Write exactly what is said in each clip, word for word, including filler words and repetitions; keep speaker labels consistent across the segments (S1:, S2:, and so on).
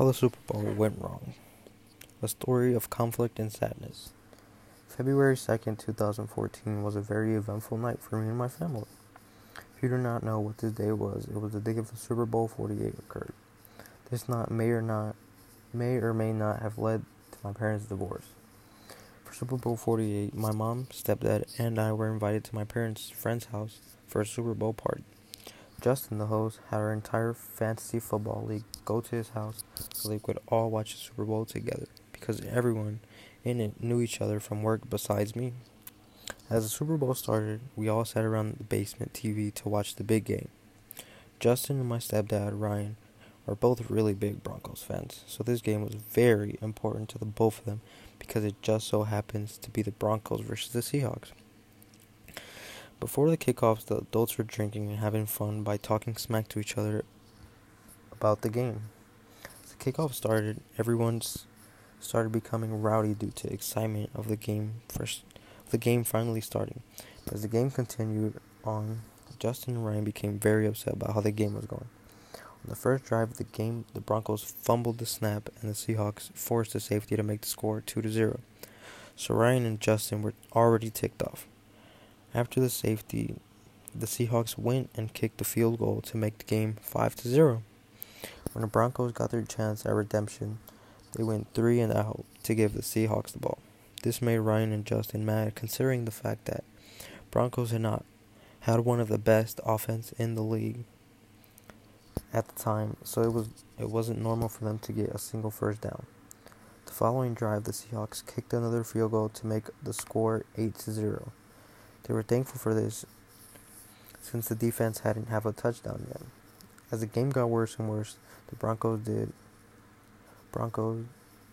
S1: How the Super Bowl went wrong. A story of conflict and sadness. February second, twenty fourteen was a very eventful night for me and my family. If you do not know what this day was, it was the day of the Super Bowl forty-eight occurred. This night may or not may or may not have led to my parents' divorce. For Super Bowl forty-eight, my mom, stepdad, and I were invited to my parents' friend's house for a Super Bowl party. Justin, the host, had our entire fantasy football league go to his house so they could all watch the Super Bowl together, because everyone in it knew each other from work besides me. As the Super Bowl started, we all sat around the basement T V to watch the big game. Justin and my stepdad, Ryan, are both really big Broncos fans, so this game was very important to the both of them because it just so happens to be the Broncos versus the Seahawks. Before the kickoffs, the adults were drinking and having fun by talking smack to each other about the game. As the kickoff started, everyone started becoming rowdy due to excitement of the game first, the game finally starting. But as the game continued on, Justin and Ryan became very upset about how the game was going. On the first drive of the game, the Broncos fumbled the snap and the Seahawks forced a safety to make the score two to zero. So Ryan and Justin were already ticked off. After the safety, the Seahawks went and kicked the field goal to make the game five to zero. When the Broncos got their chance at redemption, they went three and out to give the Seahawks the ball. This made Ryan and Justin mad, considering the fact that Broncos had not had one of the best offense in the league at the time, so it was it wasn't normal for them to get a single first down. The following drive, the Seahawks kicked another field goal to make the score eight to zero. They were thankful for this, since the defense hadn't have a touchdown yet. As the game got worse and worse, the Broncos did. Broncos.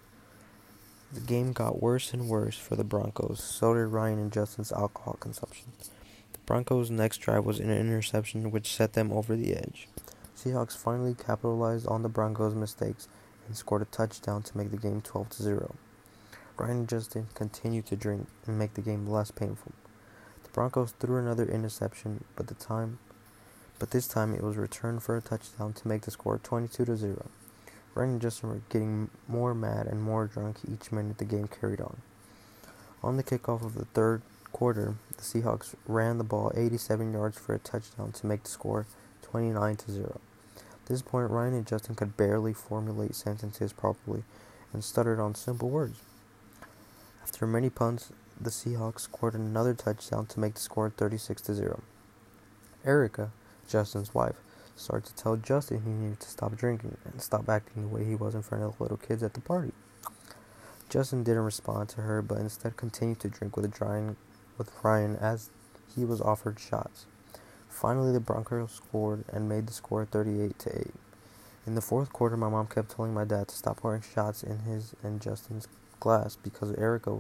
S1: The game got worse and worse for the Broncos. So did Ryan and Justin's alcohol consumption. The Broncos' next drive was an interception, which set them over the edge. Seahawks finally capitalized on the Broncos' mistakes and scored a touchdown to make the game twelve to zero. Ryan and Justin continued to drink and make the game less painful. The Broncos threw another interception, but the time, but this time it was returned for a touchdown to make the score twenty-two to zero. Ryan and Justin were getting more mad and more drunk each minute the game carried on. On the kickoff of the third quarter, the Seahawks ran the ball eighty-seven yards for a touchdown to make the score twenty-nine to zero. At this point, Ryan and Justin could barely formulate sentences properly and stuttered on simple words. After many punts, the Seahawks scored another touchdown to make the score thirty-six to zero. Erica, Justin's wife, started to tell Justin he needed to stop drinking and stop acting the way he was in front of the little kids at the party. Justin didn't respond to her, but instead continued to drink with Ryan, with Ryan as he was offered shots. Finally, the Broncos scored and made the score thirty-eight to eight. In the fourth quarter, my mom kept telling my dad to stop pouring shots in his and Justin's glass because Erica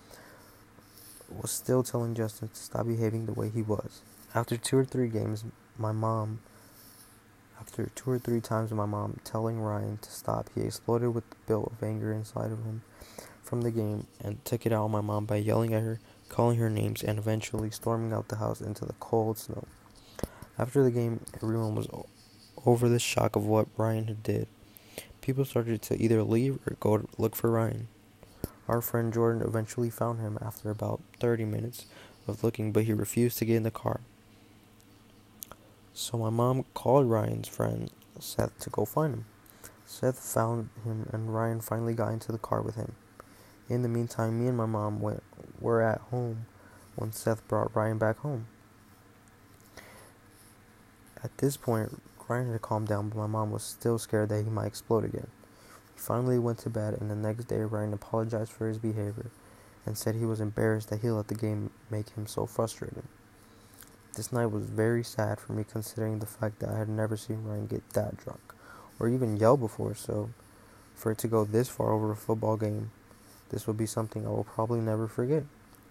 S1: was still telling Justin to stop behaving the way he was. After two or three games, my mom, after two or three times my mom telling Ryan to stop, he exploded with the bill of anger inside of him from the game and took it out on my mom by yelling at her, calling her names, and eventually storming out the house into the cold snow. After the game, everyone was over the shock of what Ryan had did. People started to either leave or go to look for Ryan. Our friend Jordan eventually found him after about thirty minutes of looking, but he refused to get in the car. So my mom called Ryan's friend, Seth, to go find him. Seth found him, and Ryan finally got into the car with him. In the meantime, me and my mom went, were at home when Seth brought Ryan back home. At this point, Ryan had calmed down, but my mom was still scared that he might explode again. He finally went to bed, and the next day Ryan apologized for his behavior and said he was embarrassed that he let the game make him so frustrated. This night was very sad for me, considering the fact that I had never seen Ryan get that drunk or even yell before, so for it to go this far over a football game, this will be something I will probably never forget.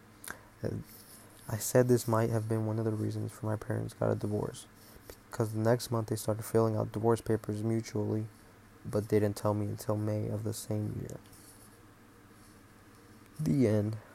S1: I said this might have been one of the reasons for my parents got a divorce, because the next month they started filling out divorce papers mutually, but they didn't tell me until May of the same year. The end.